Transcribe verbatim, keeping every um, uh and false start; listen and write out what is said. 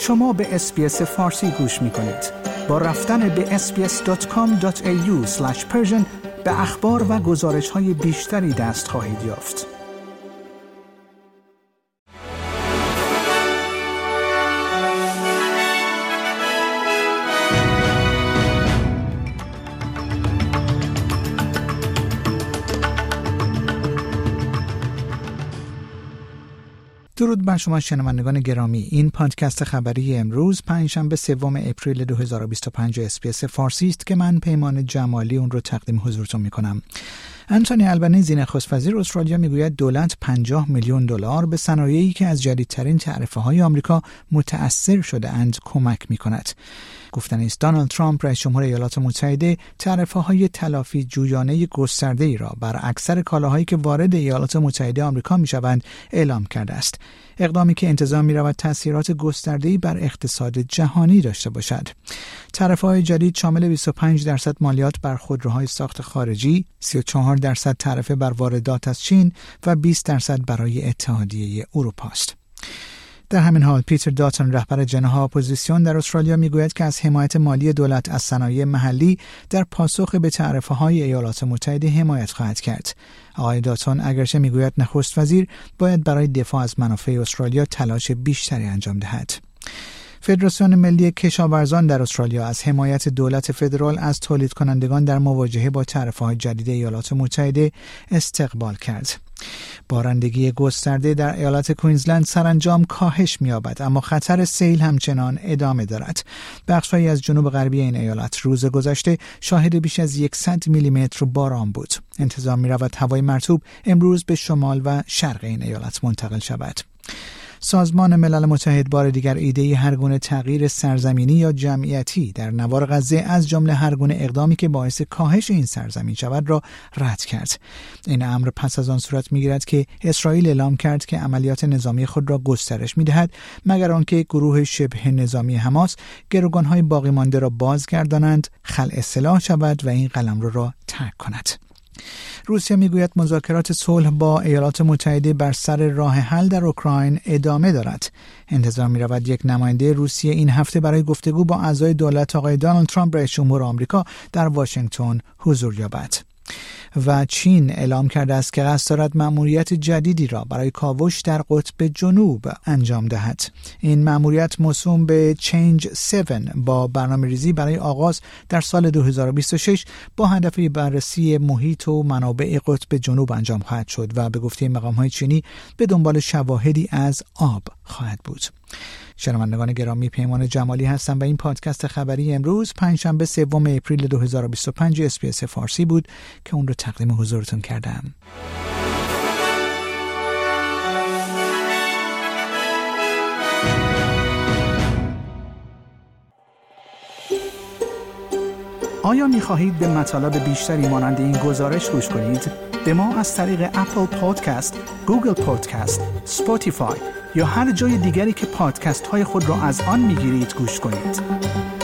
شما به اس‌بی‌اس فارسی گوش می‌کنید. با رفتن به اس بی اس دات کام دات ای یو اسلش پرشن به اخبار و گزارش‌های بیشتری دست خواهید یافت. درود بر شما شنوندگان گرامی. این پادکست خبری امروز پنجشنبه سوم اپریل دو هزار و بیست و پنج اس‌بی‌اس فارسی است که من پیمان جمالی اون رو تقدیم حضورتون می‌کنم. انتونی البنیزی نخست وزیر استرالیا میگوید دولت پنجاه میلیون دلار به صنایعی که از جدیدترین تعرفه‌های آمریکا متأثر شده اند کمک می‌کند. گفتن است دونالد ترامپ رئیس جمهور ایالات متحده تعرفه‌های تلافی جویانه گسترده‌ای را بر اکثر کالاهایی که وارد ایالات متحده آمریکا می‌شوند اعلام کرده است. اقدامی که انتظار می‌رود تأثیرات گسترده‌ای بر اقتصاد جهانی داشته باشد. تعرفه‌های جدید شامل بیست و پنج درصد مالیات بر خودروهای ساخت خارجی، سی و چهار درصد تعرفه بر واردات از چین و بیست درصد برای اتحادیه اروپا است. در همین حال پیتر داتون رهبر جناح اپوزیسیون در استرالیا میگوید که از حمایت مالی دولت از صنایع محلی در پاسخ به تعرفه‌های ایالات متحده حمایت خواهد کرد. آقای داتون اگرچه میگوید نخست وزیر باید برای دفاع از منافع استرالیا تلاش بیشتری انجام دهد. فدراسیون ملی کشاورزان در استرالیا از حمایت دولت فدرال از تولید کنندگان در مواجهه با تعرفه‌های جدید ایالات متحده استقبال کرد. بارندگی گسترده در ایالت کوینزلند سرانجام کاهش می‌یابد، اما خطر سیل همچنان ادامه دارد. بخش‌هایی از جنوب غربی این ایالت روز گذشته شاهد بیش از صد میلیمتر باران بود. انتظار می‌رود هوای مرطوب امروز به شمال و شرق این ایالت منتقل شود. سازمان ملل متحد بار دیگر ایده هر گونه تغییر سرزمینی یا جمعیتی در نوار غزه از جمله هر گونه اقدامی که باعث کاهش این سرزمین شود را رد کرد. این امر پس از آن صورت می‌گیرد که اسرائیل اعلام کرد که عملیات نظامی خود را گسترش می‌دهد مگر آنکه گروه شبه نظامی حماس گروگان‌های باقی مانده را بازگردانند، خلع سلاح شود و این قلمرو را ترک کند. روسیه میگوید مذاکرات صلح با ایالات متحده بر سر راه حل در اوکراین ادامه دارد. انتظار می‌رود یک نماینده روسیه این هفته برای گفتگو با اعضای دولت آقای دونالد ترامپ رئیس جمهور آمریکا در واشنگتن حضور یابد. و چین اعلام کرده است که قصد دارد مأموریت جدیدی را برای کاوش در قطب جنوب انجام دهد. این مأموریت موسوم به چنج هفت با برنامه‌ریزی برای آغاز در سال دو هزار و بیست و شش با هدف بررسی محیط و منابع قطب جنوب انجام خواهد شد و به گفته مقام‌های چینی به دنبال شواهدی از آب خواهد بود. شنوندگان گرامی، پیمان جمالی هستم و این پادکست خبری امروز پنجشنبه سوم اپریل دو هزار و بیست و پنج اس‌بی‌اس فارسی بود که اون رو تقدیم حضورتون کردم. آیا می‌خواهید به مطالب بیشتری مانند این گزارش گوش کنید؟ به ما از طریق اپل پادکست، گوگل پادکست، اسپاتیفای یا هر جای دیگری که پادکست های خود را از آن میگیرید گوش کنید.